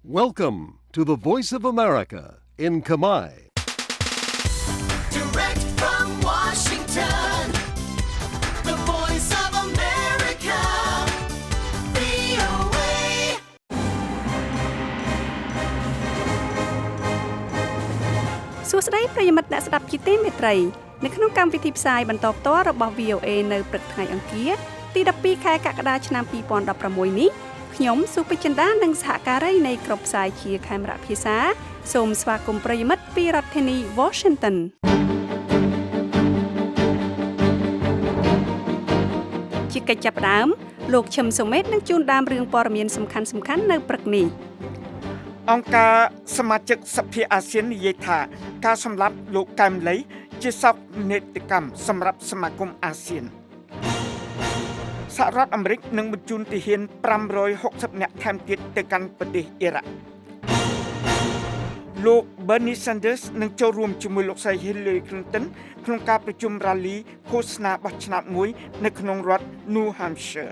Welcome to the Voice of America in Khmer. Direct from Washington, the Voice of America, VOA. សួស្តីប្រិយមិត្តអ្នកស្ដាប់ជាទីមេត្រីនៅក្នុងកម្មវិធីផ្សាយបន្តផ្ទាល់របស់ VOA នៅព្រឹកថ្ងៃអង្គារទី12ខែកក្កដាឆ្នាំ2016នេះខ្ញុំសុភចិន្តានិងសហការីនៃក្រុមផ្សាយជាខេមរៈភាសាសូមស្វាគមន៍ប្រិយមិត្តពីរដ្ឋធានី Washington ជាកិច្ចចាប់ផ្ដើមលោកឈឹមសុមេតនឹងជូនដើមរឿងព័ត៌មានសំខាន់ៗនៅព្រឹកនេះអង្គការសមាជិកសភាអាស៊ាននិយាយថាការសម្លាប់លោកកែមលីជាសោកនាដកម្មសម្រាប់សមាគមអាស៊ានសហរដ្ឋអាមេរិកនឹងបញ្ជូនទាហាន560នាក់ថែមទៀតទៅកាន់ប្រទេសអ៊ីរ៉ាក់លោក Bernie Sanders នឹងចូលរួមជាមួយលោកស្រី Hillary Clinton ក្នុងការប្រជុំរ៉ាលីឃោសនាបោះឆ្នោតមួយនៅក្នុងរដ្ឋ New Hampshire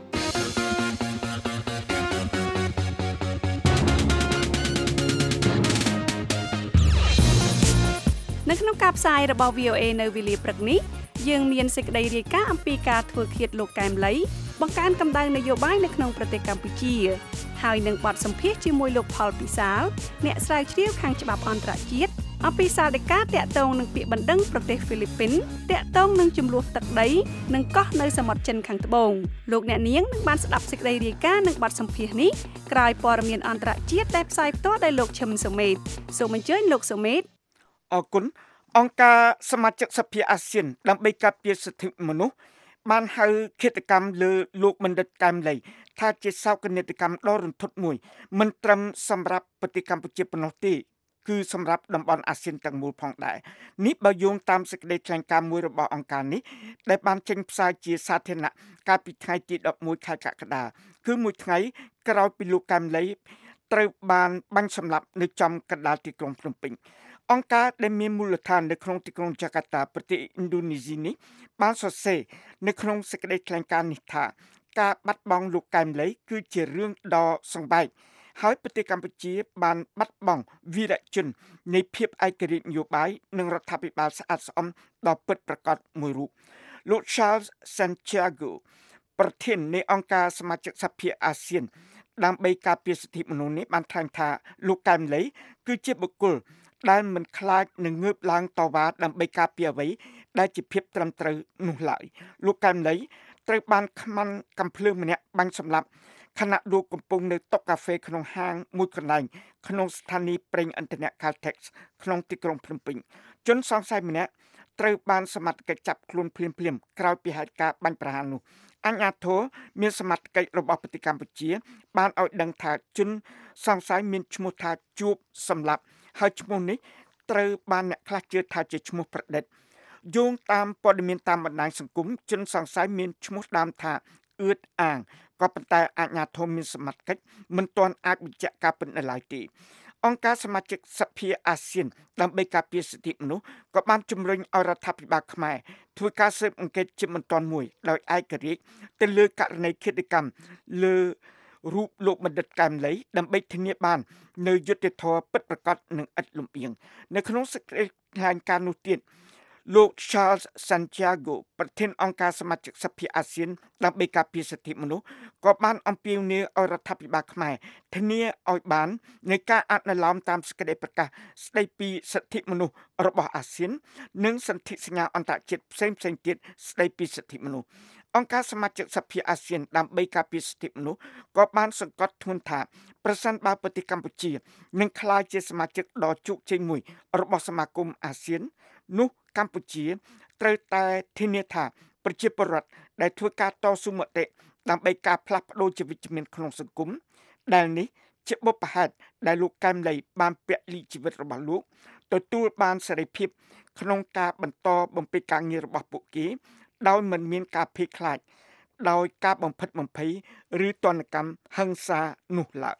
នៅក្នុងការផ្សាយរបស់ VOA នៅវេលាព្រឹកនេះយើងមានសេចក្តីរាយការណ៍អំពីការធ្វើឃាតលោកកែមលីបង្កើនកម្ដៅនយោបាយនៅក្នុងប្រទេសកម្ពុជាហើយនឹងបទសម្ភាសន៍ជាមួយលោកផលពិសាលអ្នកស្រាវជ្រាវខាងច្បាប់អន្តរជាតិអំពីសាលដីកាតាក់ទងនឹងពាក្យបណ្ដឹងប្រទេសហ្វីលីពីនតាក់ទងនឹងចំនួនទឹកដីនិងកោះនៅសមុទ្រចិនខាងត្បូងលោកអ្នកនាងនឹងបានស្ដាប់សេចក្តីរាយការណ៍និងបទសម្ភាសន៍នេះក្រោយព័ត៌មានអន្តរជាតិដែលផ្សាយផ្ទាល់ដោយលោកឈឹមសុមេតសូមអញ្ជើញលោកសុមេតអរគុណអង្គការសមាជិកសភាអាស៊ានដើម្បីការពារសិទ្ធិមនុស្សបានហៅឃាតកម្មលើលោកបណ្ឌិតកែមលីថាជាសោកនាដកម្មដ៏រន្ធត់មួយមិនត្រឹមសម្រាប់ប្រទេសកម្ពុជាប៉ុណ្ណោះទេគឺសម្រាប់តំបន់អាស៊ានទាំងមូលផងដែរនេះបើយោងតាមសេចក្តីថ្លែងការណ៍មួយរបស់អង្គការនេះដែលបានចេញផ្សាយជាសាធារណៈកាលពីថ្ងៃទី11ខែកក្កដាគឺមួយថ្ងៃក្រោយពីលោកកែមលីត្រូវបានបាញ់សម្លាប់នៅចំកណ្ដាលទីក្រុងភ្នំពេញអង្គការដែលមានមូលដ្ឋាននៅក្នុងទីក្រុងចាកាតាប្រទេសឥណ្ឌូនេស៊ីនេះបានសរសេរនៅក្នុងសេចក្តីថ្លែងការណ៍នេះថាការបាត់បង់លោកកែមលីគឺជារឿងដ៏សង្វេគហើយប្រទេសកម្ពុជាបានបាត់បង់វីរជននៃភាពឯករាជ្យនយោបាយនិងរដ្ឋាភិបាលស្អាតស្អំដ៏ពិតប្រាកដមួយរូបលោក Charles Santiago ប្រធាននៃអង្គការសមាជិកសភាអាស៊ានដើម្បីការពារសិទ្ធិមនុស្សនេះបានថ្លែងថាលោកកែមលីគឺជាបុគ្គលដែលមិនខ្លាចនឹងងើបឡើងតវ៉ាដើម្បីការពារអ្វីដែលជាភាពត្រឹមត្រូវនោះឡើយលោកកែមលីត្រូវបានខ្មាន់កំភ្លើងម្នាក់បាញ់សម្លាប់ខណៈលោកកំពុងនៅតុកាហ្វេក្នុងហាងមួយកន្លែងក្នុងស្ថានីយ៍ប្រេងឥន្ធនៈ Caltex ក្នុងទីក្រុងភ្នំពេញជនសង្ស័យម្នាក់ត្រូវបានសមត្ថកិច្ចចាប់ខ្លួនភ្លាមៗក្រោយពីហេតុការណ៍បាញ់ប្រហារនោះអាជ្ញាធរមានសមត្ថកិច្ចរបស់ប្រទេសកម្ពុជាបានឲ្យដឹងថាជនសង្ស័យមានឈ្មោះថាជួបសម្លាប់ហើយឈ្មោះនេះត្រូវបានអ្នកខ្លះជឿថាជាឈ្មោះប្រឌិតយោងតាមព័ត៌មានតាមបណ្ដាញសង្គមជនសង្ស័យមានឈ្មោះដើមថាអឿតអាងក៏ប៉ុន្តែអាជ្ញាធរមានសមត្ថកិច្ចមិនទាន់អាចបញ្ជាក់ការពិតនៅឡើយទេអង្គការសមាជិកសភាអាស៊ានដើម្បីការពារសិទ្ធិមនុស្សក៏បានជំរុញឲ្យរដ្ឋាភិបាលខ្មែរធ្វើការស៊ើបអង្កេតជាបន្ទាន់មួយដោយឯករាជ្យទៅលើករណីឃាតកម្មលើរូបលោកបណ្ឌិតកែមលីដើម្បីធានាបាននៅយុត្តិធម៌ពិតប្រាកដនិងឥតលំអៀងនៅក្នុងសេចក្តីថ្លែងការណ៍នោះទៀតលោក Charles Santiago ប្រធានអង្គការសមាជិកសភាអាស៊ានដើម្បីការពារសិទ្ធិមនុស្សក៏បានអំពាវនាវឲ្យរដ្ឋាភិបាលខ្មែរធានាឲ្យបាននៃការអនុលោមតាមសេចក្តីប្រកាសស្តីពីសិទ្ធិមនុស្សរបស់អាស៊ាននិងសន្ធិសញ្ញាអន្តរជាតិផ្សេងៗទៀតស្តីពីសិទ្ធិមនុស្សអង្គការសមាជិកសភាអាស៊ានដើម្បីការពារសិទ្ធិមនុស្សក៏បានសង្កត់ធ្ងន់ថាប្រសិនបើប្រទេសកម្ពុជានឹងក្លាយជាសមាជិកដ៏ជោគជ័យមួយរបស់សមាគមអាស៊ាននោះកម្ពុជាត្រូវតែធានាថាប្រជាពលរដ្ឋដែលធ្វើការតស៊ូមតិដើម្បីការផ្លាស់ប្ដូរជីវិតជំនាញក្នុងសង្គមដែលនេះជាបុព្វហេតុដែលលោកកែមលីបានពលីជីវិតរបស់លោកទទួលបានសេរីភាពក្នុងការបន្តបំពេញការងាររបស់ពួកគេដោយមិនមានការភ័យខ្លាចដោយការបំផិតបំភ័យឬទណ្ឌកម្មហិង្សានោះឡើយ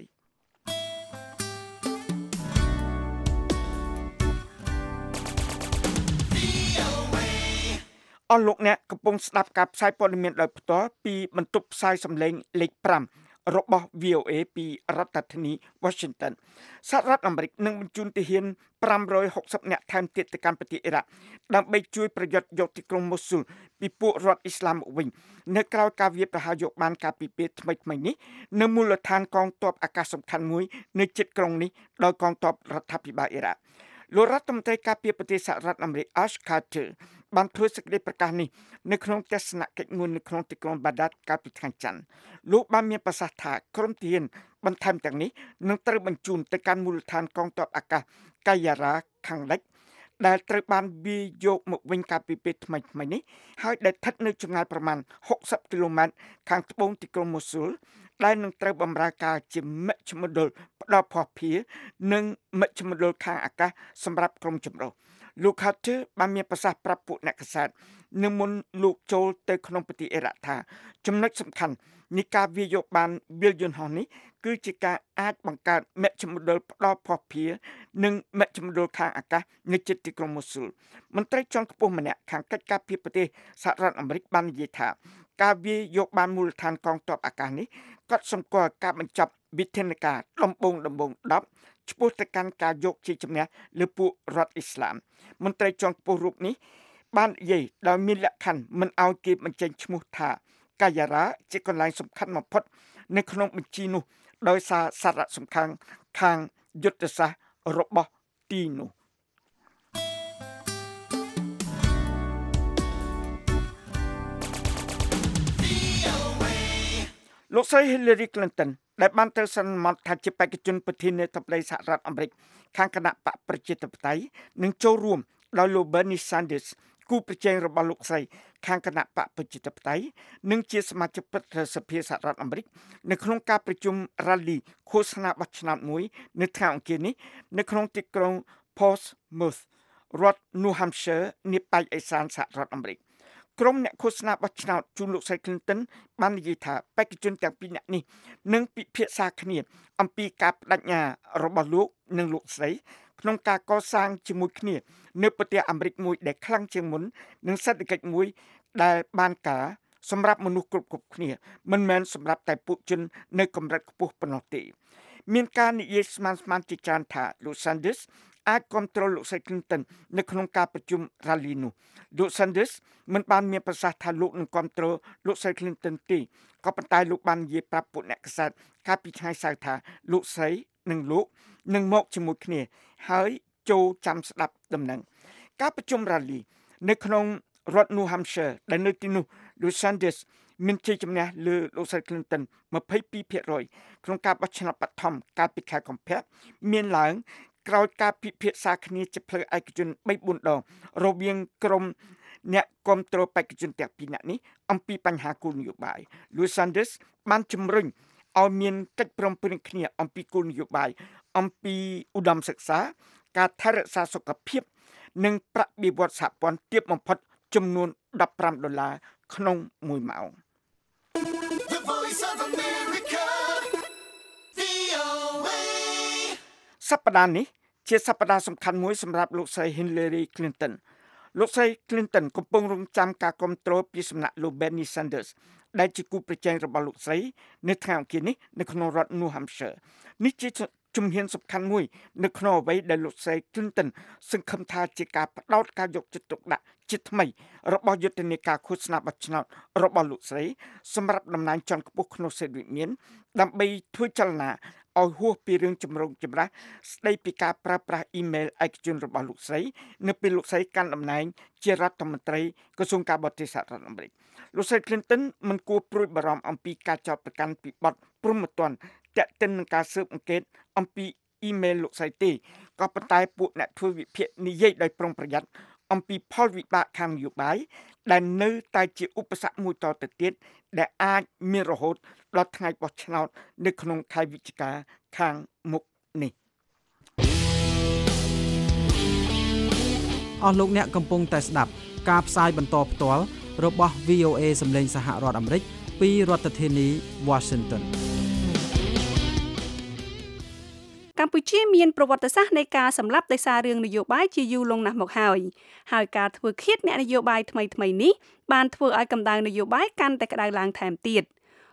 អស់លោកអ្នកកំពុងស្ដាប់ការផ្សាយព័ត៌មានដោយផ្ទាល់ពីបន្ទប់ផ្សាយសំឡេងលេខរបស់ VOA ពីរដ្ឋធានី Washington សហរដ្ឋអាមេរិកនឹងបញ្ជូនទាហាន560នាក់ថែមទៀតទៅកាន់ប្រទេសអ៊ីរ៉ាក់ដើម្បីជួយប្រយុទ្ធយកទីក្រុងម៉ូស៊ូលពីពួករដ្ឋអ៊ីស្លាមមកវិញនៅក្រៅការវាយប្រហារយកបានកាលពីពេលថ្មីៗនេះនៅមូលដ្ឋានកងទ័ពអាកាសសំខាន់មួយនៅជិតក្រុងនេះដោយកងទ័ពរដ្ឋាភិបាលអ៊ីរ៉ាក់លោករដ្ឋមន្ត្រីការពារប្រទេសសហរដ្ឋអាមេរិក Ash Carter បានធ្វើសេចក្តីប្រកាសនេះនៅក្នុងទស្សនកិច្ចមួយនៅក្នុងទីក្រុងបាដាតកាលពីថ្ងៃច័ន្ទលោកបានមានប្រសាសន៍ថាក្រុមទាហានបន្ថែមទាំងនេះនឹងត្រូវបញ្ជូនទៅកាន់មូលដ្ឋានកងទ័ពអាកាសកាយ៉ារ៉ាខាងលិចដែលត្រូវបានវាយយកមកវិញកាលពីពេលថ្មីៗនេះហើយដែលស្ថិតនៅចម្ងាយប្រមាណ60គីឡូម៉ែត្រខាងត្បូងទីក្រុងម៉ូស៊ូលដែលនឹងត្រូវបម្រើការជាមជ្ឈមណ្ឌលផ្ដល់ភស្តុភារនិងមជ្ឈមណ្ឌលខាងអាកាសសម្រាប់ក្រុមចម្រុះលោក Carter បានមានប្រសាសន៍ប្រាប់ពួកអ្នកកាសែតនៅមុនលោកចូលទៅក្នុងប្រទេសអ៊ីរ៉ាក់ថាចំណុចសំខាន់នៃការវាយយកបានវាលយន្តហោះនេះគឺជាការអាចបង្កើតមជ្ឈមណ្ឌលផ្ដល់ភស្តុភារនិងមជ្ឈមណ្ឌលខាងអាកាសនៅជិតទីក្រុងម៉ូស៊ូលមន្ត្រីជាន់ខ្ពស់ម្នាក់ខាងកិច្ចការពារប្រទេសសហរដ្ឋអាមេរិកបាននិយាយថាការវាយយកបានមូលដ្ឋានកងទ័ពអាកាសនេះគាត់សម្គាល់ការបញ្ចប់វិធានការដំបូង10ឆ្ពោះទៅកាន់ការយកជាជំនះលើពួករដ្ឋអ៊ីស្លាមមន្ត្រីជាន់ខ្ពស់រូបនេះបាននិយាយដោយមានលក្ខខណ្ឌមិនឲ្យគេបញ្ចេញឈ្មោះថាកាយ៉ារ៉ាជាកន្លែងសំខាន់បំផុតនៅក្នុងបញ្ជីនោះដោយសារសារៈសំខាន់ខាងយុទ្ធសាស្ត្ររបស់ទីនោះលោកស្រី Hillary Clinton ដែលបានទៅសន្មតថាជាបេក្ខជនប្រធានាធិបតីសហរដ្ឋអាមេរិកខាងគណៈបកប្រជាធិបតេយ្យនឹងចូលរួមដោយលោក Bernie Sanders គូប្រជែងរបស់លោកស្រីខាងគណៈបកប្រជាធិបតេយ្យនិងជាសមាជិកព្រឹទ្ធសភាសហរដ្ឋអាមេរិកនៅក្នុងការប្រជុំ rally ឃោសនាបោះឆ្នោតមួយនៅថ្ងៃអង្គារនេះនៅក្នុងទីក្រុង Portsmouth រដ្ឋ New Hampshire នៃប៉ែកឦសានសហរដ្ឋអាមេរិកក្រុមអ្នកឃោសនាបោះឆ្នោតជូនលោកស្រី Clinton បាននិយាយថាបេក្ខជនទាំងពីរនាក់នេះនឹងពិភាក្សាគ្នាអំពីការបដិញ្ញារបស់លោកនិងលោកស្រីក្នុងការកសាងជាមួយគ្នានៅប្រទេសអាមេរិកមួយដែលខ្លាំងជាងមុននិងសេដ្ឋកិច្ចមួយដែលបានការសម្រាប់មនុស្សគ្រប់គ្នាមិនមែនសម្រាប់តែពួកជននៅកម្រិតខ្ពស់ប៉ុណ្ណោះទេមានការនិយាយស្មានជាច្រើនថាលោក Sanders អាចគ្រប់គ្រងលោកស្រី Clinton នៅក្នុងការប្រជុំ rally នោះលោក Sanders មិនបានមានប្រសាសន៍ថាលោកនឹងគ្រប់គ្រងលោកស្រី Clinton ទេក៏ប៉ុន្តែលោកបាននិយាយប្រាប់ពួកអ្នកកាសែតកាលពីថ្ងៃសៅរ៍ថាលោកស្រីនិងលោកនឹងមកជាមួយគ្នាហើយចូលចាំស្ដាប់ដំណឹងការប្រជុំ rally នៅក្នុងរដ្ឋ New Hampshire ដែលនៅទីនោះលោក Sanders មានជ័យជំនះលើលោកស្រី Clinton 22% ក្នុងការបោះឆ្នោតបឋមកាលពីខែកុម្ភៈមានឡើងក្រោយការពិភាក្សាគ្នាជាផ្លូវឯកជន 3-4 ដងរវាងក្រុមអ្នកគាំទ្របេក្ខជនទាំងពីរនាក់នេះអំពីបញ្ហាគោលនយោបាយលោក Sanders បានជំរុញឲ្យមានកិច្ចព្រមព្រៀងគ្នាអំពីគោលនយោបាយអំពីឧត្តមសិក្សាការថែរក្សាសុខភាពនិងប្រាក់បៀវត្សសហព័ន្ធទាបបំផុតចំនួន$15ក្នុង1ម៉ោង The Voice of America, VOA. សប្តាហ៍នេះជាសប្តាហ៍សំខាន់មួយសម្រាប់លោកស្រី Hillary Clinton លោកស្រី Clinton កំពុងរងចាំការគ្រប់គ្រងពីសំណាក់លោក Bernie Sanders ដែលជាគូប្រជែងរបស់លោកស្រីនៅថ្ងៃអង្គារនេះនៅក្នុងរដ្ឋ New Hampshire នេះជាជំហានសំខាន់មួយនៅក្នុងអ្វីដែលលោកស្រី Clinton សង្ឃឹមថាជាការបដោតការយកចិត្តទុកដាក់ជាថ្មីរបស់យុទ្ធនាការឃោសនាបោះឆ្នោតរបស់លោកស្រីសម្រាប់តំណែងជាន់ខ្ពស់ក្នុងសេដ្ឋវិមានដើម្បីធ្វើចលនាឲ្យហួសពីរឿងចម្រូងចម្រាសស្ដីពីការប្រើប្រាស់អ៊ីមែលឯកជនរបស់លោកស្រីនៅពេលលោកស្រីកាន់តំណែងជារដ្ឋមន្ត្រីក្រសួងការបរទេសសហរដ្ឋអាមេរិកលោកស្រី Clinton មិនគួរព្រួយបារម្ភអំពីការចោទប្រកាន់ពីបទព្រហ្មទណ្ឌទាក់ទិននឹងការស៊ើបអង្កេតអំពីអ៊ីមែលលោកស្រីទេក៏ប៉ុន្តែពួកអ្នកធ្វើវិភាគនិយាយដោយប្រុងប្រយ័ត្នអំពីផលវិបាកខាងនយោបាយដែលនៅតែជាឧបសគ្គមួយតទៅទៀតដែលអាចមានរហូតដល់ថ្ងៃបោះឆ្នោតនៅក្នុងខែវិច្ឆិកាខាងមុខនេះអស់លោកអ្នកកំពុងតែស្ដាប់ការផ្សាយបន្តផ្ទាល់របស់ VOA សម្លេងសហរដ្ឋអាមេរិកពីរដ្ឋធានី Washington កម្ពុជាមានប្រវត្តិសាស្ត្រនៃការសម្លាប់ដោយសាររឿងនយោបាយជាយូរលង់ណាស់មកហើយការធ្វើឃាតអ្នកនយោបាយថ្មីៗនេះបានធ្វើឲ្យកម្ដៅនយោបាយកាន់តែក្តៅឡើងថែមទៀត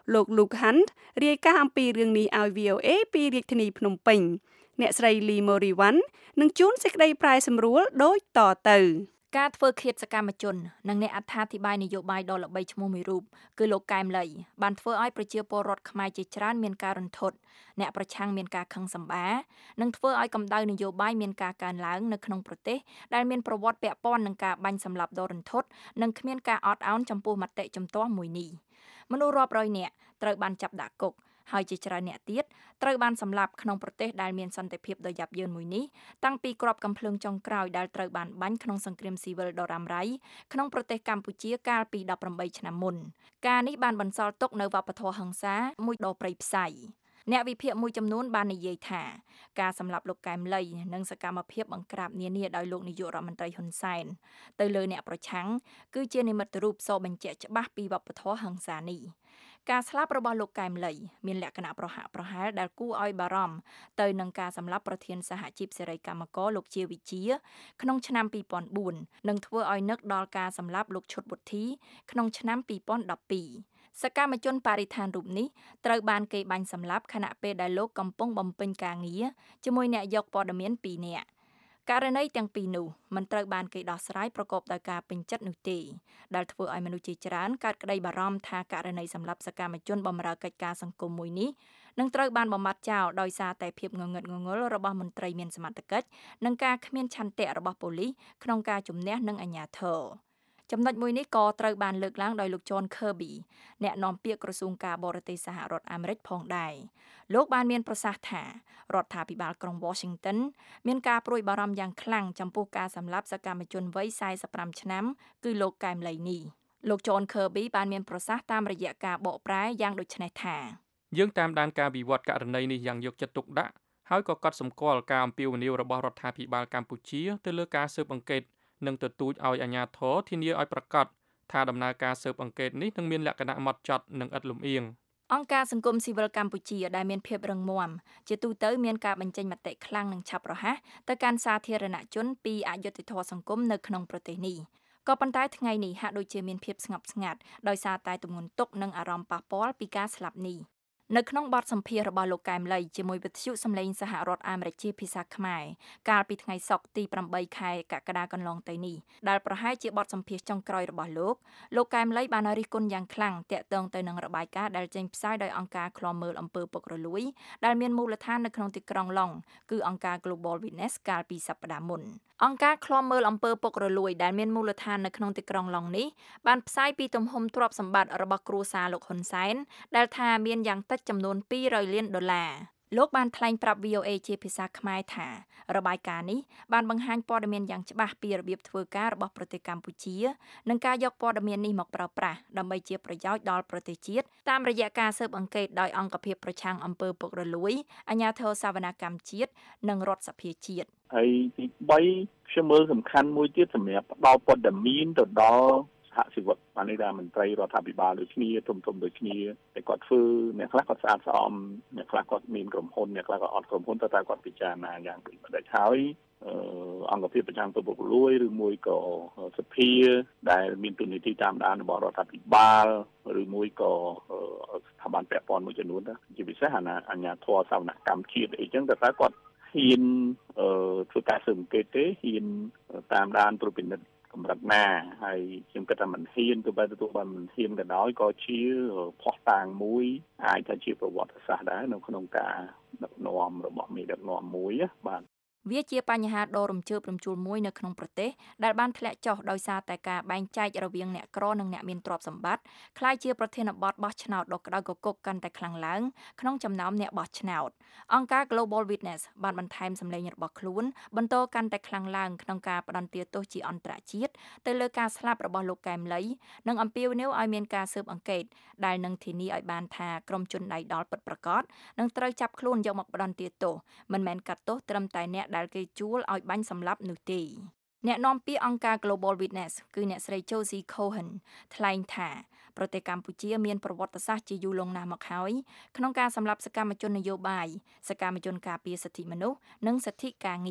លោក Luke Hunt រាយការណ៍អំពីរឿងនេះឲ្យ VOA ពីរាជធានីភ្នំពេញអ្នកស្រី Lee Moriwan នឹងជួនសេចក្តីប្រែសម្រួលដូចតទៅការធ្វើឃាតសកម្មជននិងអ្នកអត្ថាធិប្បាយនយោបាយដ៏ល្បីឈ្មោះមួយរូបគឺលោកកែមលីបានធ្វើឲ្យប្រជាពលរដ្ឋខ្មែរជាច្រើនមានការរន្ធត់អ្នកប្រឆាំងមានការខឹងសម្បារនិងធ្វើឲ្យកម្ដៅនយោបាយមានការកើនឡើងនៅក្នុងប្រទេសដែលមានប្រវត្តិពាក់ព័ន្ធនឹងការបាញ់សម្លាប់ដ៏រន្ធត់និងគ្មានការអត់ឱនចំពោះមតិជំទាស់មួយនេះមនុស្សរាប់រយនាក់ត្រូវបានចាប់ដាក់គុកហើយជាច្រើនអ្នកទៀតត្រូវបានសម្លាប់ក្នុងប្រទេសដែលមានសន្តិភាពដ៏យ៉ាប់យ៉ឺនមួយនេះតាំងពីគ្រាប់កាំភ្លើងចុងក្រោយដែលត្រូវបានបាញ់ក្នុងសង្គ្រាមស៊ីវិលដ៏រ៉ាំរ៉ៃក្នុងប្រទេសកម្ពុជាកាលពី18ឆ្នាំមុនការនេះបានបន្សល់ទុកនៅវប្បធម៌ហិង្សាមួយដ៏ព្រៃផ្សៃអ្នកវិភាគមួយចំនួនបាននិយាយថាការសម្លាប់លោកកែមលីនិងសកម្មភាពបង្ក្រាបនានាដោយលោកនាយករដ្ឋមន្ត្រីហ៊ុនសែនទៅលើអ្នកប្រឆាំងគឺជានិមិត្តរូបសបញ្ជាក់ច្បាស់ពីវប្បធម៌ហិង្សានេះការស្លាប់របស់លោកកែមលីមានលក្ខណៈប្រហាក់ប្រហែលដែលគួរឲ្យបារម្ភទៅនឹងការសម្លាប់ប្រធានសហជីពសេរីកម្មករលោកជាវិជាក្នុងឆ្នាំ2004និងធ្វើឲ្យនឹកដល់ការសម្លាប់លោកឈុតវុធី ក្នុងឆ្នាំ2012សកម្មជនបរិស្ថានរូបនេះត្រូវបានគេបាញ់សម្លាប់ខណៈពេលដែលលោកកំពុងបំពេញការងារជាមួយអ្នកយកព័ត៌មាន2នាក់ករណីទាំងពីរនោះមិនត្រូវបានគេដោះស្រាយប្រកបដោយការពេញចិត្តនោះទេដែលធ្វើឲ្យមនុស្សជាច្រើនកើតក្តីបារម្ភថាករណីសម្លាប់សកម្មជនបម្រើកិច្ចការសង្គមមួយនេះនឹងត្រូវបានបំបត្តិចោលដោយសារតែភាពងងឹតងងល់របស់មន្ត្រីមានសមត្ថកិច្ចនិងការគ្មានឆន្ទៈរបស់ប៉ូលីសក្នុងការជំនះនឹងអាជ្ញាធរចំណុចមួយនេះក៏ត្រូវបានលើកឡើងដោយលោក John Kirby អ្នកនាំពាក្យក្រសួងការបរទេសសហរដ្ឋអាមេរិកផងដែរលោកបានមានប្រសាសន៍ថារដ្ឋាភិបាលក្រុង Washington មានការព្រួយបារម្ភយ៉ាងខ្លាំងចំពោះការសម្លាប់សកម្មជនវ័យ45ឆ្នាំគឺលោកកែមលីនេះលោក John Kirby បានមានប្រសាសន៍តាមរយៈការបកប្រែយ៉ាងដូចនេះថាយើងតាមដានការវិវត្តករណីនេះយ៉ាងយកចិត្តទុកដាក់ហើយក៏កត់សម្គាល់ការអំពាវនាវរបស់រដ្ឋាភិបាលកម្ពុជាទៅលើការស៊ើបអង្កេតនិងទទូចឲ្យអាជ្ញាធរធានាឲ្យប្រកាសថាដំណើរការស៊ើបអង្កេតនេះនឹងមានលក្ខណៈហ្មត់ចត់និងឥតលំអៀងអង្គការសង្គមស៊ីវិលកម្ពុជាដែលមានភាពរឹងមាំជាទូទៅមានការបញ្ចេញមតិខ្លាំងនិងឆាប់រហ័សទៅកាន់សាធារណជនពីអយុត្តិធម៌សង្គមនៅក្នុងប្រទេសនេះក៏ប៉ុន្តែថ្ងៃនេះហាក់ដូចជាមានភាពស្ងប់ស្ងាត់ដោយសារតែទម្ងន់ទុកនិងអារម្មណ៍ប៉ះពាល់ពីការស្លាប់នេះនៅក្នុងបទសម្ភាសន៍របស់លោកកែមលីជាមួយវិទ្យុសម្លេងសហរដ្ឋអាមេរិកជាភាសាខ្មែរកាលពីថ្ងៃសុក្រទី8ខែកក្កដាកន្លងទៅនេះដែលប្រហែលជាបទសម្ភាសន៍ចុងក្រោយរបស់លោកកែមលីបានរិះគន់យ៉ាងខ្លាំងទាក់ទងទៅនឹងរបាយការណ៍ដែលចេញផ្សាយដោយអង្គការឃ្លាំមើលអំពើពុករលួយដែលមានមូលដ្ឋាននៅក្នុងទីក្រុងឡុងគឺអង្គការ Global Witness កាលពីសប្តាហ៍មុនអង្គការឃ្លាំមើលអំពើពុករលួយដែលមានមូលដ្ឋាននៅក្នុងទីក្រុងឡុងនេះបានផ្សាយពីទំហំទ្រព្យសម្បត្តិរបស់គ្រួសារលោកហ៊ុនសែនដែលថាមានយ៉ាងតិចចំនួន$200 លានលោកបានថ្លែងប្រាប់ VOA ជាភាសាខ្មែរថារបាយការណ៍នេះបានបង្ហាញព័ត៌មានយ៉ាងច្បាស់ពីរបៀបធ្វើការរបស់ប្រទេសកម្ពុជានិងការយកព័ត៌មាននេះមកប្រើប្រាស់ដើម្បីជាប្រយោជន៍ដល់ប្រទេសជាតិតាមរយៈការស៊ើបអង្កេតដោយអង្គភាពប្រឆាំងអំពើពុករលួយអាជ្ញាធរសវនកម្មជាតិនិងរដ្ឋសភាជាតិហើយទី3ខ្ញុំមើលសំខាន់មួយទៀតសម្រាប់ផ្ដល់ព័ត៌មានទៅដល់សហជីវៈបានន័យថាមន្ត្រីរដ្ឋាភិបាលដូចគ្នាធំដូចគ្នាតែគាត់ធ្វើអ្នកខ្លះគាត់ស្អាតស្អំអ្នកខ្លះគាត់មានក្រុមហ៊ុនអ្នកខ្លះគាត់អត់ក្រុមហ៊ុនតែគាត់ពិចារណាយ៉ាងដូចម្ដេចហើយអង្គភាពប្រចាំពុករលួយឬមួយក៏សភាដែលមានទូនាទីតាមដានរបស់រដ្ឋាភិបាលឬមួយក៏ស្ថាប័នពាក់ព័ន្ធមួយចំនួនជាពិសេសអាជ្ញាធរសវនកម្មជាតិអីចឹងតែគាត់ហ៊ានធ្វើការស៊ើបអង្កេតទេហ៊ានតាមដានត្រួតពិនិត្យកម្រិតណាហើយខ្ញុំគិតថាមិនហ៊ានទៅបែបទទួលបានមិនហ៊ានក៏ដោយក៏ជាផុសតាងមួយអាចថាជាប្រវត្តិសាស្ត្រដែរនៅក្នុងការដឹកនាំរបស់មេដឹកនាំមួយបាទវាជាបញ្ហាដ៏រំជើបរំជួលមួយនៅក្នុងប្រទេសដែលបានធ្លាក់ចុះដោយសារតែការបែងចែករវាងអ្នកក្រនិងអ្នកមានទ្រព្យសម្បត្តិคล้ายជាប្រធានបទបោះឆ្នោតដ៏ក្តៅគគុកកាន់តែខ្លាំងឡើងក្នុងចំណោមអ្នកបោះឆ្នោតអង្គការ Global Witness បានបន្ថែមសម្លេងរបស់ខ្លួនបន្តកាន់តែខ្លាំងឡើងក្នុងការផ្តន្ទាទោសជាអន្តរជាតិទៅលើការស្លាប់របស់លោកកែមលីនិងអំពាវនាវឲ្យមានការស៊ើបអង្កេតដែលនឹងធានាឲ្យបានថាក្រុមជនដៃដល់ពិតប្រាកដនឹងត្រូវចាប់ខ្លួនយកមកផ្តន្ទាទោសមិនមែនកាត់ទោសត្រឹមតែអ្នកដែលគេជួលឲ្យបាញ់សម្លាប់នោះទេអ្នកនាំពាក្យអង្គការ Global Witness គឺអ្នកស្រី Josie Cohen ថ្លែងថាប្រទេសកម្ពុជាមានប្រវត្តិសាស្ត្រជាយូរលង់ណាស់មកហើយក្នុងការសម្លាប់សកម្មជននយោបាយសកម្មជនការពារសិទ្ធិមនុស្សនិងសិទ្ធិការងារ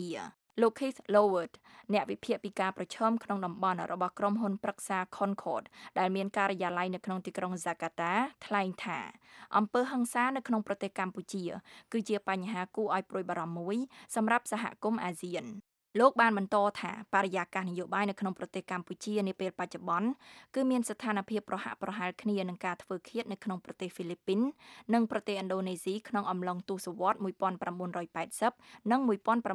លោក Keith Lowert អ្នកវិភាគពីការប្រឈមក្នុងតំបន់របស់ក្រុមហ៊ុនប្រឹក្សា Concord ដែលមានការិយាល័យនៅក្នុងទីក្រុង Jakarta ថ្លែងថាអំពើហិង្សានៅក្នុងប្រទេសកម្ពុជាគឺជាបញ្ហាគួរឲ្យព្រួយបារម្ភមួយសម្រាប់សហគមន៍អាស៊ានលោកបានបន្តថាបរិយាកាសនយោបាយនៅក្នុងប្រទេសកម្ពុជានាពេលបច្ចុប្បន្នគឺមានស្ថានភាពប្រហាក់ប្រហែលគ្នានឹងការធ្វើឃាតនៅក្នុងប្រទេសហ្វីលីពីននិងប្រទេសឥណ្ឌូនេស៊ីក្នុងអំឡុងទសវត្សរ៍1980និង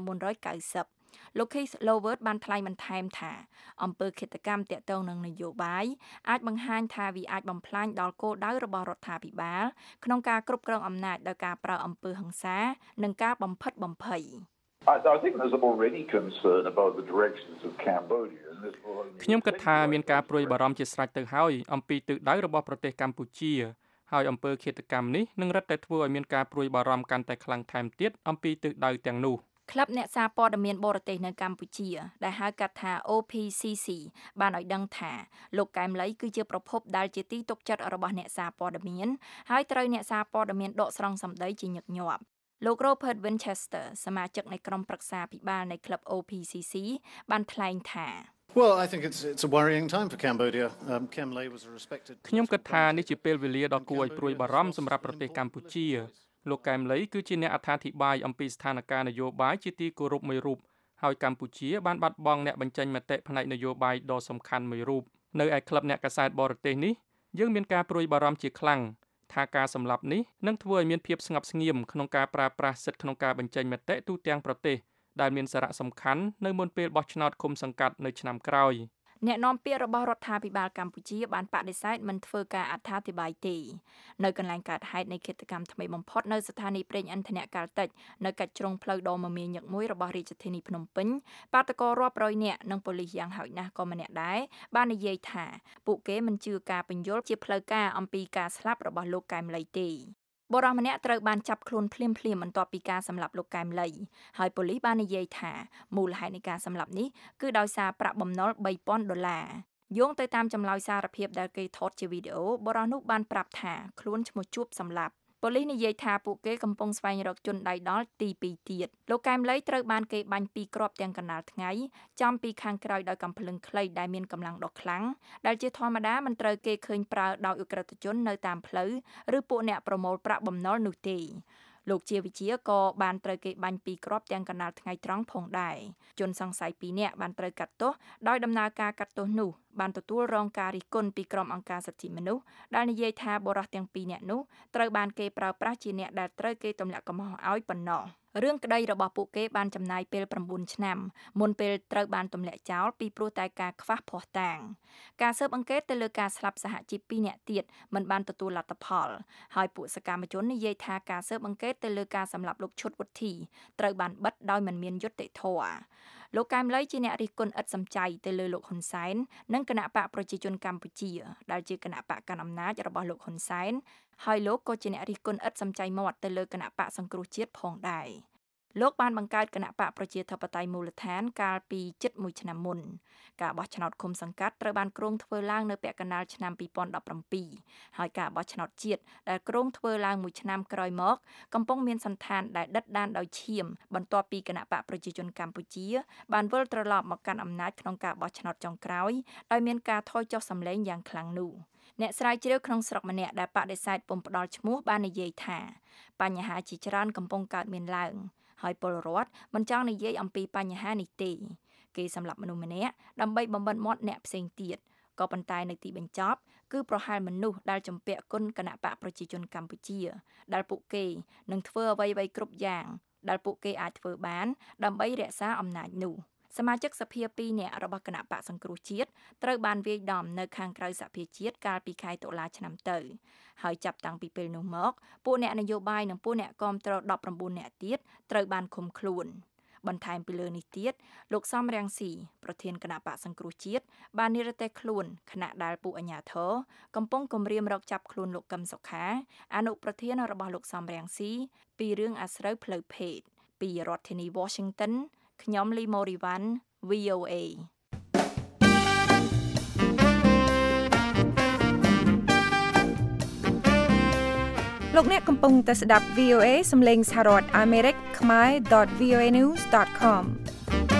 1990លោក Keith Lowert បានថ្លែងបន្ថែមថាអំពើឃាតកម្មទាក់ទងនឹងនយោបាយអាចបង្ហាញថាវាអាចបំផ្លាញដល់គោលដៅរបស់រដ្ឋាភិបាលក្នុងការគ្រប់គ្រងអំណាចដោយការប្រើអំពើហិង្សានិងការបំផិតបំភ័យ I think there's already concern about the directions of Cambodia. ខ្ញុំគិតថាមានការព្រួយបារម្ភជាស្រេចទៅហើយអំពីទិសដៅរបស់ប្រទេសកម្ពុជាហើយអំពើឃាតកម្មនេះនឹងរឹតតែធ្វើឲ្យមានការព្រួយបារម្ភកាន់តែខ្លាំងថែមទៀតអំពីទិសដៅទាំងនោះក្លឹបអ្នកសារព័ត៌មានបរទេសនៅកម្ពុជាដែលហៅកាត់ថា OPCC បានឲ្យដឹងថាលោកកែមលីគឺជាប្រភពដែលជាទីទុកចិត្តរបស់អ្នកសារព័ត៌មានហើយត្រូវអ្នកសារព័ត៌មានដកស្រង់សម្ដីជាញឹកញាប់លោក Robert Winchester សមាជិកនៃក្រុមប្រឹក្សាភិបាលនៃក្លឹប OPCC បានថ្លែងថា Well, I think it's a worrying time for Cambodia. Kem Lay was a respected ខ្ញុំគិតថានេះជាពេលវេលាដ៏គួរឲ្យព្រួយបារម្ភសម្រាប់ប្រទេសកម្ពុជាលោកកែមលីគឺជាអ្នកអត្ថាធិប្បាយអំពីស្ថានភាពនយោបាយជាទីគោរពមួយរូបហើយកម្ពុជាបានបាត់បង់អ្នកបញ្ចេញមតិផ្នែកនយោបាយដ៏សំខាន់មួយរូបនៅឯក្លឹបអ្នកកាសែតបរទេសនេះយើងមានការព្រួយបារម្ភជាខ្លាំងថាការសម្លាប់នេះនឹងធ្វើឲ្យមានភាពស្ងប់ស្ងៀមក្នុងការប្រើប្រាស់សិទ្ធិក្នុងការបញ្ចេញមតិទូទាំងប្រទេសដែលមានសារៈសំខាន់នៅមុនពេលបោះឆ្នោតឃុំសង្កាត់នៅឆ្នាំក្រោយអ្នកនាំពាក្យរបស់រដ្ឋាភិបាលកម្ពុជាបានបដិសេធមិនធ្វើការអត្ថាធិប្បាយទេនៅកន្លែងកើតហេតុនៃឃាតកម្មថ្មីបំផុតនៅស្ថានីយ៍ប្រេងឥន្ធនៈកាល់តិចនៅកាច់ជ្រុងផ្លូវដ៏មមាញឹកមួយរបស់រាជធានីភ្នំពេញបាតុកររាប់រយនាក់និងប៉ូលីសយ៉ាងហោចណាស់ក៏ម្នាក់ដែរបាននិយាយថាពួកគេមិនជឿការពន្យល់ជាផ្លូវការអំពីការស្លាប់របស់លោកកែមលីទេបុរសម្នាក់ត្រូវបានចាប់ខ្លួនភ្លាមបន្ទាប់ពីការសម្លាប់លោកកែមលីហើយប៉ូលីសបាននិយាយថាមូលហេតុនៃការសម្លាប់នេះគឺដោយសារប្រាក់បំណុល$3,000យោងទៅតាមចម្លើយសារភាពដែលគេថតជាវីដេអូបុរសនោះបានប្រាប់ថាខ្លួនឈ្មោះជួបសម្លាប់ប៉ូលីសនិយាយថាពួកគេកំពុងស្វែងរកជនដៃដល់ទី2ទៀតលោកកែមលីត្រូវបានគេបាញ់2គ្រាប់ទាំងកណ្ដាលថ្ងៃចំពីខាងក្រោយដោយកាំភ្លើងខ្លីដែលមានកម្លាំងដ៏ខ្លាំងដែលជាធម្មតាមិនត្រូវគេឃើញប្រើដោយឧក្រិដ្ឋជននៅតាមផ្លូវឬពួកអ្នកប្រមូលប្រាក់បំណុលនោះទេលោកជាវិជាក៏បានត្រូវគេបាញ់2គ្រាប់ទាំងកណ្ដាលថ្ងៃត្រង់ផងដែរជនសង្ស័យ2នាក់បានត្រូវកាត់ទោសដោយដំណើរការកាត់ទោសនោះបានទទួលរងការរិះគន់ពីក្រុមអង្គការសិទ្ធិមនុស្សដែលនិយាយថាបុរសទាំង2នាក់នោះត្រូវបានគេប្រើប្រាស់ជាអ្នកដែលត្រូវគេទម្លាក់កំហុសឲ្យប៉ុណ្ណោះរឿងក្តីរបស់ពួកគេបានចំណាយពេល9ឆ្នាំមុនពេលត្រូវបានទម្លាក់ចោលពីព្រោះតែការខ្វះភស្តុតាងការស៊ើបអង្កេតទៅលើការស្លាប់សហជីព2នាក់ទៀតមិនបានទទួលលទ្ធផលហើយពួកសកម្មជននិយាយថាការស៊ើបអង្កេតទៅលើការសម្លាប់លោកឈុតវុធីត្រូវបានបិទដោយមិនមានយុត្តិធម៌លោកកែមលីជាអ្នករិះគន់ឥតសំចៃទៅលើលោកហ៊ុនសែននិងគណៈបកប្រជាជនកម្ពុជាដែលជាគណៈបកកណ្ដាលអំណាចរបស់លោកហ៊ុនសែនហើយលោកក៏ជាអ្នករិះគន់ឥតសំចៃមាត់ទៅលើគណៈបកសង្គ្រោះជាតិផងដែរលោកបានបង្កើតគណៈបកប្រជាធិបតេយ្យមូលដ្ឋានកាលពីជិត1ឆ្នាំមុនការបោះឆ្នោតឃុំសង្កាត់ត្រូវបានគ្រោងធ្វើឡើងនៅពាក់កណ្ដាលឆ្នាំ2017ហើយការបោះឆ្នោតជាតិដែលគ្រោងធ្វើឡើង1ឆ្នាំក្រោយមកកំពុងមានសន្តានដែលដិតដានដោយឈាមបន្ទាប់ពីគណៈបកប្រជាជនកម្ពុជាបានវិលត្រឡប់មកកាន់អំណាចក្នុងការបោះឆ្នោតចុងក្រោយដោយមានការថយចុះសម្លេងយ៉ាងខ្លាំងនោះអ្នកស្រាវជ្រាវក្នុងស្រុកម្នាក់ដែលបដិសេធពុំផ្ដល់ឈ្មោះបាននិយាយថាបញ្ហាជាច្រើនកំពុងកើតមានឡើងហើយពលរដ្ឋមិនចង់និយាយអំពីបញ្ហានេះទេគេសម្លាប់មនុស្សម្នាក់ដើម្បីបំបិទមាត់អ្នកផ្សេងទៀតក៏ប៉ុន្តែនៅទីបញ្ចប់គឺប្រហែលមនុស្សដែលជំពាក់គុណគណៈបកប្រជាជនកម្ពុជាដែលពួកគេនឹងធ្វើអ្វីៗគ្រប់យ៉ាងដែលពួកគេអាចធ្វើបានដើម្បីរក្សាអំណាចនោះសមាជិកសភា2នាក់របស់គណៈបកសង្គ្រោះជាតិត្រូវបានវាយដំនៅខាងក្រៅសភាជាតិកាលពីខែតុលាឆ្នាំទៅហើយចាប់តាំងពីពេលនោះមកពួកអ្នកនយោបាយនិងពួកអ្នកគាំទ្រ19នាក់ទៀតត្រូវបានឃុំខ្លួនបន្ថែមពីលើនេះទៀតលោកសំរងស៊ីប្រធានគណៈបកសង្គ្រោះជាតិបាននិរទេសខ្លួនខណៈដែលពួកអាជ្ញាធរកំពុងគំរាមរកចាប់ខ្លួនលោកកឹមសុខាអនុប្រធានរបស់លោកសំរងស៊ីពីរឿងអាស្រូវផ្លូវភេទពីរដ្ឋធានី Washington ខ្ញុំលីម៉ូរីវ៉ាន់ VOA លោកអ្នកកំពុងតែស្ដាប់ VOA សំឡេងសហរដ្ឋអាមេរិកខ្មែរ.voanews.com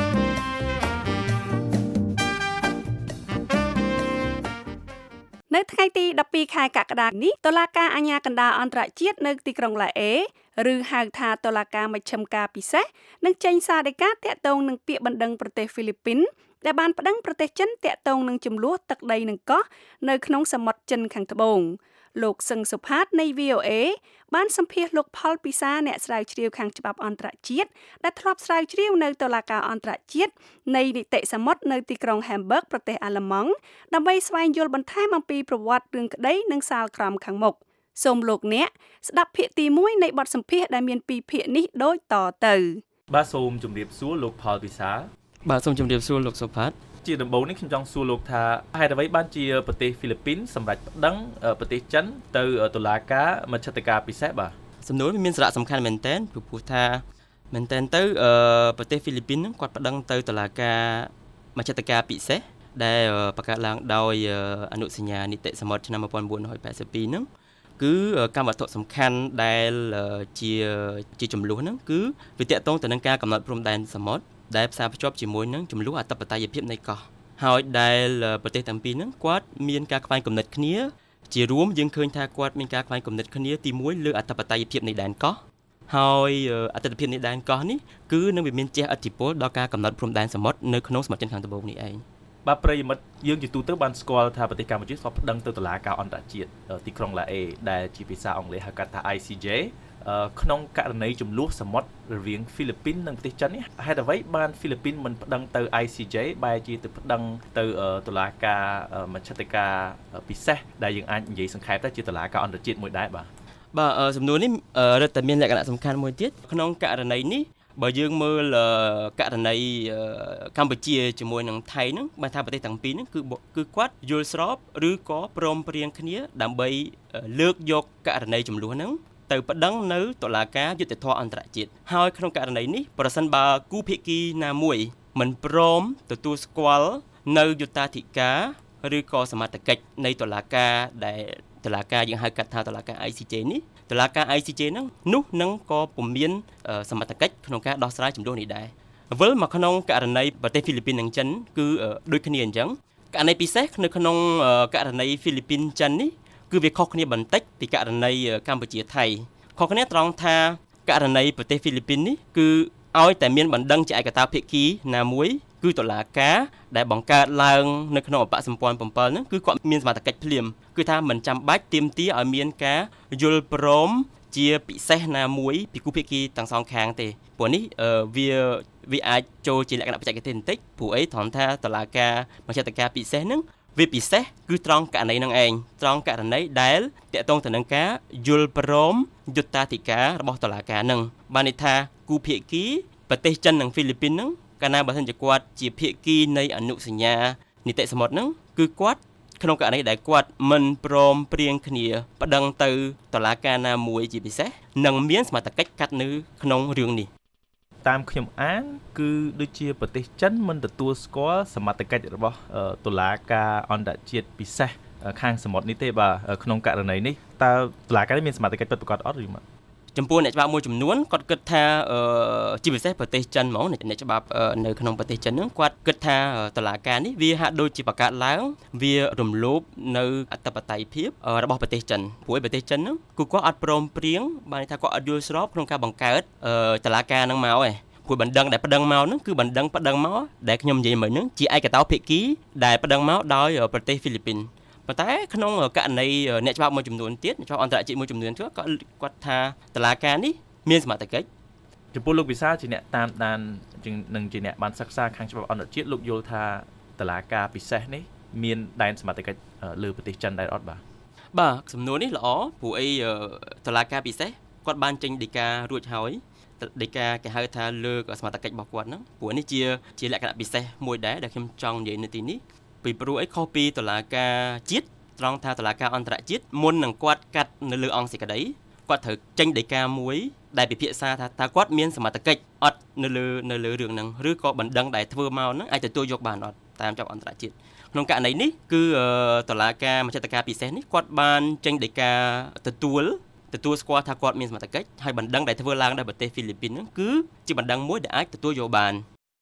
នៅថ្ងៃទី12ខែកក្កដានេះតុលាការអាជ្ញាកណ្ដាលអន្តរជាតិនៅទីក្រុងឡាអេឬហៅថាតុលាការមជ្ឈិមការពិសេសនឹងចេញសារដីកាតាក់ទងនឹងពាក្យបណ្ដឹងប្រទេសហ្វីលីពីនដែលបានប្តឹងប្រទេសចិនតាក់ទងនឹងចំនួនទឹកដីនិងកោះនៅក្នុងសមុទ្រចិនខាងត្បូងលោកសឹងសុផាតនៃ VOA បានសម្ភាសលោកផលពិសាអ្នកស្រាវជ្រាវខាងច្បាប់អន្តរជាតិដែលធ្លាប់ស្រាវជ្រាវនៅតុលាការអន្តរជាតិនៃនីតិសមុទ្រនៅទីក្រុង Hamburg ប្រទេសអាល្លឺម៉ង់ដើម្បីស្វែងយល់បន្ថែមអំពីប្រវត្តិរឿងក្តីនិងសាលក្រមខាងមុខសូមលោកអ្នកស្ដាប់ភាគទី1នៃបទសម្ភាសដែលមាន2ភាគនេះដូចតទៅបាទសូមជម្រាបសួរលោកផលពិសាបាទសូមជម្រាបសួរលោកសុផាតជាដំបូងនេះខ្ញុំចង់សួរលោកថាហេតុអ្វីបានជាប្រទេសហ្វីលីពីនសម្រាប់ប្តឹងប្រទេសចិនទៅតុលាការមជ្ឈត្តការពិសេសបាទសំណួរមានសារៈសំខាន់មែនទែនព្រោះថាមែនទែនទៅប្រទេសហ្វីលីពីនគាត់ប្តឹងទៅតុលាការមជ្ឈត្តការពិសេសដែលបង្កើតឡើងដោយអនុសញ្ញានីតិសមុទ្រឆ្នាំ1982ហ្នឹងគឺកម្មវត្ថុសំខាន់ដែលជាចំនួនហ្នឹងគឺវាទាក់ទងទៅនឹងការកំណត់ព្រំដែនសមុទ្រដែលផ្សារភ្ជាប់ជាមួយនឹងចំនួនអធិបតេយ្យភាពនៃកោះហើយដែលប្រទេសទាំងពីរហ្នឹងគាត់មានការខ្វែងគំនិតគ្នាជារួមយើងឃើញថាគាត់មានការខ្វែងគំនិតគ្នាទី1លើអធិបតេយ្យភាពនៃដែនកោះហើយអធិបតេយ្យភាពនៃដែនកោះនេះគឺនឹងវាមានជះឥទ្ធិពលដល់ការកំណត់ព្រំដែនសមុទ្រនៅក្នុងសមុទ្រចិនខាងត្បូងនេះឯងបាទប្រិយមិត្តយើងជាទូទៅបានស្គាល់ថាប្រទេសកម្ពុជាស្គាល់ប្តឹងទៅតុលាការអន្តរជាតិទីក្រុងឡាអេដែលជាភាសាអង់គ្លេសហៅកាត់ថា ICJ ក្នុងករណីចំនួនសមុទ្ររវាងហ្វីលីពីននិងប្រទេសចិននេះហេតុអ្វីបានហ្វីលីពីនមិនប្តឹងទៅ ICJ បែរជាទៅប្តឹងទៅតុលាការមជ្ឈត្តការពិសេសដែលយើងអាចនិយាយសង្ខេបទៅជាតុលាការអន្តរជាតិមួយដែរបាទសំណួរនេះរឹតតែមានលក្ខណៈសំខាន់មួយទៀតក្នុងករណីនេះបើយើងមើលករណីកម្ពុជាជាមួយនឹងថៃហ្នឹងបានថាប្រទេសទាំងពីរហ្នឹងគឺគាត់យល់ស្របឬក៏ព្រមព្រៀងគ្នាដើម្បីលើកយកករណីចំនួនហ្នឹងទៅប្តឹងនៅតុលាការយុត្តិធម៌អន្តរជាតិហើយក្នុងករណីនេះប្រសិនបើគូភាគីណាមួយមិនព្រមទទួលស្គាល់នៅយុត្តាធិការឬក៏សមត្ថកិច្ចនៃតុលាការដែលតុលាការយើងហៅកាត់ថាតុលាការ ICJ នេះតុលាការ ICJ ហ្នឹងនោះនឹងក៏ពុំមានសមត្ថកិច្ចក្នុងការដោះស្រាយចំនួននេះដែរវិលមកក្នុងករណីប្រទេសហ្វីលីពីននិងចិនគឺដូចគ្នាអញ្ចឹងករណីពិសេសនៅក្នុងករណីហ្វីលីពីនចិននេះគឺវាខុសគ្នាបន្តិចពីករណីកម្ពុជាថៃខុសគ្នាត្រង់ថាករណីប្រទេសហ្វីលីពីននេះគឺឲ្យតែមានបណ្ដឹងជាឯកតាភាគីណាមួយគឺតុលាការដែលបង្កើតឡើងនៅក្នុងអបសម្ព័ន្ធ7ហ្នឹងគឺគាត់មានសមត្ថកិច្ចភ្លាមគឺថាមិនចាំបាច់ទាមទារឲ្យមានការយល់ព្រមជាពិសេសណាមួយពីគូភាគីទាំងសងខាងទេព្រោះនេះវាអាចចូលជាលក្ខណៈបច្ចេកទេសបន្តិចព្រោះអីត្រង់ថាតុលាការមជ្ឈត្តការពិសេសហ្នឹងវាពិសេសគឺត្រង់ករណីហ្នឹងឯងត្រង់ករណីដែលតាក់ទងទៅនឹងការយល់ព្រមយុត្តាធិការរបស់តុលាការហ្នឹងបានន័យថាគូភាគីប្រទេសចិននិងហ្វីលីពីនហ្នឹងកាលណាបើសិនជាគាត់ជាភាគីនៃអនុសញ្ញានីតិសមុទ្រហ្នឹងគឺគាត់ក្នុងករណីដែលគាត់មិនព្រមព្រៀងគ្នាប្តឹងទៅតុលាការណាមួយជាពិសេសនឹងមានសមត្ថកិច្ចកាត់នៅក្នុងរឿងនេះតាមខ្ញុំអានគឺដូចជាប្រទេសចិនមិនទទួលស្គាល់សមត្ថកិច្ចរបស់តុលាការអន្តរជាតិពិសេសខាងសមុទ្រនេះទេបាទក្នុងករណីនេះតើតុលាការនេះមានសមត្ថកិច្ចពិតប្រាកដអត់ឬមិនចំពោះអ្នកច្បាប់មួយចំនួនគាត់គិតថាជាពិសេសប្រទេសចិនហ្មងអ្នកច្បាប់នៅក្នុងប្រទេសចិនហ្នឹងគាត់គិតថាតុលាការនេះវាហាក់ដូចជាបង្កើតឡើងវារំលោភនៅអធិបតេយ្យភាពរបស់ប្រទេសចិនព្រោះប្រទេសចិនហ្នឹងគឺគាត់អត់ព្រមព្រៀងបានន័យថាគាត់អត់យល់ស្របក្នុងការបង្កើតតុលាការហ្នឹងមកឯងព្រោះបណ្ដឹងដែលប្តឹងមកហ្នឹងគឺបណ្ដឹងប្តឹងមកដែលខ្ញុំនិយាយមិញហ្នឹងជាឯកតោភាគីដែលប្តឹងមកដោយប្រទេសហ្វីលីពីនប៉ុន្តែក្នុងករណីអ្នកច្បាប់មួយចំនួនទៀតអ្នកច្បាប់អន្តរជាតិមួយចំនួនទៀតគាត់ថាតុលាការនេះមានសមត្ថកិច្ចចំពោះលោកវិសាលជាអ្នកតាមដាននិងជាអ្នកបានសិក្សាខាងច្បាប់អន្តរជាតិលោកយល់ថាតុលាការពិសេសនេះមានដែនសមត្ថកិច្ចលើប្រទេសចិនដែរអត់បាទសំណួរនេះល្អព្រោះអីតុលាការពិសេសគាត់បានចេញដីការួចហើយដីកាគេហៅថាលើកសមត្ថកិច្ចរបស់គាត់ហ្នឹងព្រោះនេះជាលក្ខណៈពិសេសមួយដែរដែលខ្ញុំចង់និយាយនៅទីនេះពីព្រោះអីខុសពីតុលាការជាតិត្រង់ថាតុលាការអន្តរជាតិមុននឹងគាត់កាត់នៅលើអង្គសេចក្តីគាត់ត្រូវចេញដីកាមួយដែលពិភាក្សាថាតើគាត់មានសមត្ថកិច្ចអត់នៅលើរឿងហ្នឹងឬក៏បណ្ដឹងដែលធ្វើមកហ្នឹងអាចទទួលយកបានអត់តាមច្បាប់អន្តរជាតិក្នុងករណីនេះគឺតុលាការមជ្ឈត្តការពិសេសនេះគាត់បានចេញដីកាទទួលស្គាល់ថាគាត់មានសមត្ថកិច្ចហើយបណ្ដឹងដែលធ្វើឡើងដោយប្រទេសហ្វីលីពីនហ្នឹងគឺជាបណ្ដឹងមួយដែលអាចទទួលយកបាន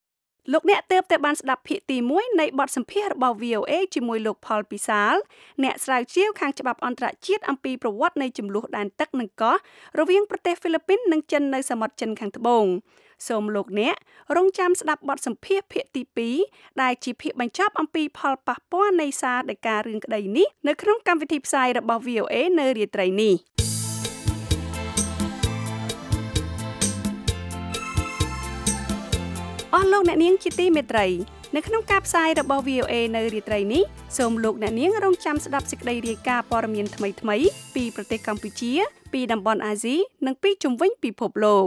លោកអ្នកទើបតែបានស្ដាប់ភាគទី1នៃបទសម្ភាសន៍របស់ VOA ជាមួយលោកផលពិសាលអ្នកស្រាវជ្រាវខាងច្បាប់អន្តរជាតិអំពីប្រវត្តិនៃចំនួនដែនទឹកនិងកោះរវាងប្រទេសហ្វីលីពីននិងចិននៅសមុទ្រចិនខាងត្បូងសូមលោកអ្នករងចាំស្ដាប់បទសម្ភាសន៍ភាគទី2ដែលជាភាគបញ្ចប់អំពីផលប៉ះពាល់នៃសារដីការឿងក្តីនេះនៅក្នុងកម្មវិធីផ្សាយរបស់ VOA នៅរាត្រីនេះអស់លោកអ្នកនាងជាទីមេត្រីនៅក្នុងការផ្សាយរបស់ VOA នៅរាត្រីនេះសូមលោកអ្នកនាងរងចាំស្ដាប់សេចក្តីរាយការណ៍ព័ត៌មានថ្មីៗពីប្រទេសកម្ពុជាពីតំបន់អាស៊ីនិងពីជុំវិញពិភពលោក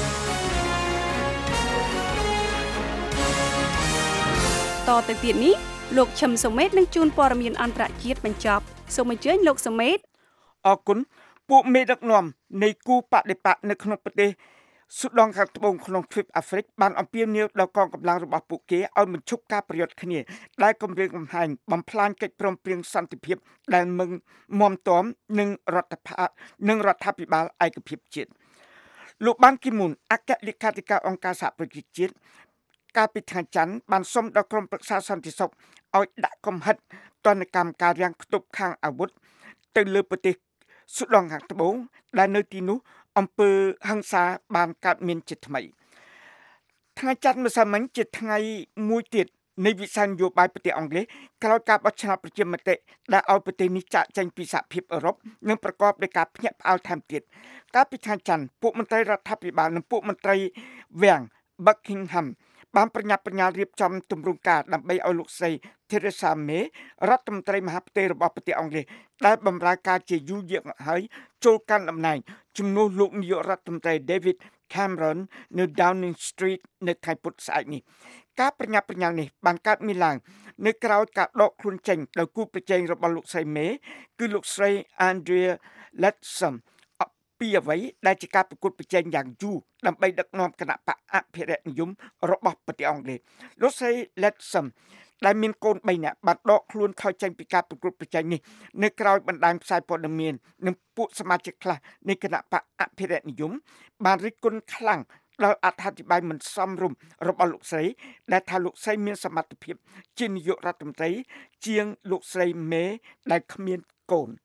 តទៅទៀតនេះលោកឈឹមសុមេតនឹងជួនព័ត៌មានអន្តរជាតិបញ្ចប់សូមអញ្ជើញលោកសុមេតអរគុណពួកមេដឹកនាំនៃគូបដិបកនៅក្នុងប្រទេសស៊ូដង់ខាងត្បូងក្នុងទ្វីបអាហ្វ្រិកបានអំពាវនាវដល់កងកម្លាំងរបស់ពួកគេឲ្យបញ្ឈប់ការប្រយុទ្ធគ្នាដែលគំរាមកំហែងបំផ្លាញកិច្ចព្រមព្រៀងសន្តិភាពដែលមិនមាំទាំនឹងរដ្ឋាភិបាលឯកភាពជាតិលោកបានគីមុនអគ្គលេខាធិការអង្គការសហប្រជាជាតិកាលពីថ្ងៃច័ន្ទបានសុំដល់ក្រុមប្រឹក្សាសន្តិសុខឲ្យដាក់កំហិតទណ្ឌកម្មការរាំងខ្ទប់ខាងអាវុធទៅលើប្រទេសស៊ូដង់ខាងត្បូងដែលនៅទីនោះអំពើហិង្សាបានកើតមានជាថ្មីថ្ងៃច័ន្ទម្សិលមិញជាថ្ងៃមួយទៀតនៃវិស័យនយោបាយប្រទេសអង់គ្លេសក្រោយការបោះឆ្នោតប្រជាមតិដែលឲ្យប្រទេសនេះចាកចេញពីសហភាពអឺរ៉ុបនិងប្រកបដោយការភ្ញាក់ផ្អើលថែមទៀតកាលពីថ្ងៃច័ន្ទពួកមន្ត្រីរដ្ឋាភិបាលនិងពួកមន្ត្រីវាំង Buckingham បានប្រញាប់ប្រញាល់រៀបចំទម្រង់ការដើម្បីឲ្យលោកស្រី Theresa May រដ្ឋមន្ត្រីមហាផ្ទៃរបស់ប្រទេសអង់គ្លេសដែលបម្រើការជាយូរយារមកហើយចូលកាន់តំណែងជំនួសលោកនាយករដ្ឋមន្ត្រី David Cameron នៅ Downing Street នៅថ្ងៃពុធស្អែកនេះការប្រញាប់ប្រញាល់នេះបានកើតមានឡើងនៅក្រៅការដកខ្លួនចេញដោយគូប្រជែងរបស់លោកស្រី May គឺលោកស្រី Andrea Leadsomពីអ្វីដែលជាការប្រកួតប្រជែងយ៉ាងយូរដើម្បីដឹកនាំគណៈបកអភិរក្សនិយមរបស់ប្រទេសអង់គ្លេសលោកស្រី Leadsom ដែលមានកូន3នាក់បានដកខ្លួនខុសចេញពីការប្រកួតប្រជែងនេះនៅក្រៅបណ្ដាញផ្សាយព័ត៌មាននិងពួកសមាជិកខ្លះនៃគណៈបកអភិរក្សនិយមបានរិះគន់ខ្លាំងដល់អត្ថាធិប្បាយមិនសមរម្យរបស់លោកស្រីដែលថាលោកស្រីមានសមត្ថភាពជានាយករដ្ឋមន្ត្រីជាងលោកស្រី May ដែលគ្មានកូន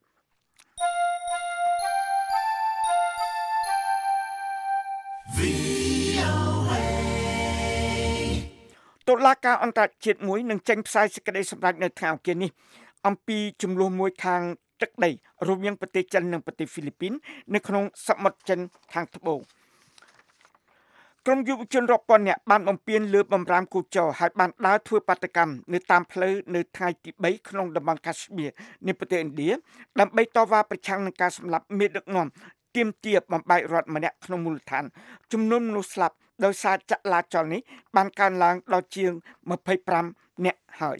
តុលាការអន្តរជាតិមួយនឹងចេញផ្សាយសេចក្តីសម្រេចនៅថ្ងៃអង្គារនេះអំពីចំនួនមួយខាងទឹកដីរវាងប្រទេសចិននិងប្រទេសហ្វីលីពីននៅក្នុងសមុទ្រចិនខាងត្បូងក្រុមយុវជនរាប់ពាន់នាក់បានបំពេញលើបំរាមគូចរហើយបានដើរធ្វើបាតកម្មនៅតាមផ្លូវនៅថ្ងៃទី3ក្នុងតំបន់កាស្មៀរនៃប្រទេសឥណ្ឌាដើម្បីតវ៉ាប្រឆាំងនឹងការសម្លាប់មេដឹកនាំទាមទារបំបែករដ្ឋម្នាក់ក្នុងមូលដ្ឋានចំនួនមនុស្សស្លាប់ដោយសារចលាចលនេះបានកើនឡើងដល់ជាង25នាក់ហើយ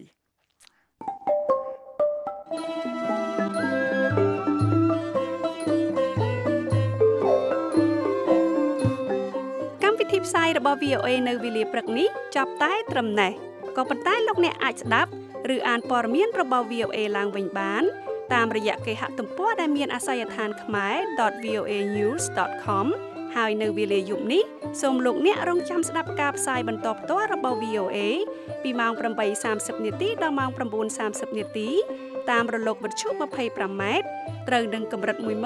កម្មវិធីផ្សាយរបស់ VOA នៅវេលាព្រឹកនេះចាប់តែត្រឹមនេះក៏ប៉ុន្តែលោកអ្នកអាចស្ដាប់ឬអានព័ត៌មានរបស់ VOA ឡើងវិញបានតាមរយៈគេហទំព័រដែលមានអាសយដ្ឋានkhmer.voanews.com ហើយនៅវេលាយប់នេះសូមលោកអ្នករងចាំស្ដាប់ការផ្សាយបន្តផ្ទាល់របស់ VOA ពីម៉ោង 8:30 នាទីដល់ម៉ោង 9:30 នាទីតាមរលកវិទ្យុ 25M ត្រូវនឹងកម្រិត 11695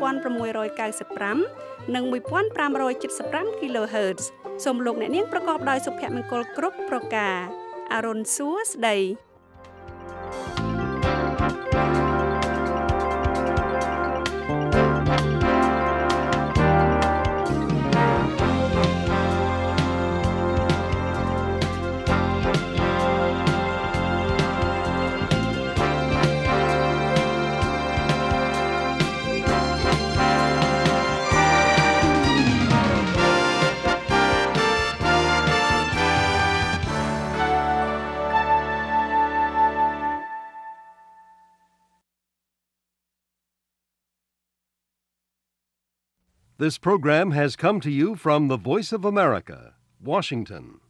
និង 1575 kHz សូមលោកអ្នកនាងប្រកបដោយសុភមង្គលគ្រប់ប្រការអរុនសួស្តី This program has come to you from the Voice of America, Washington.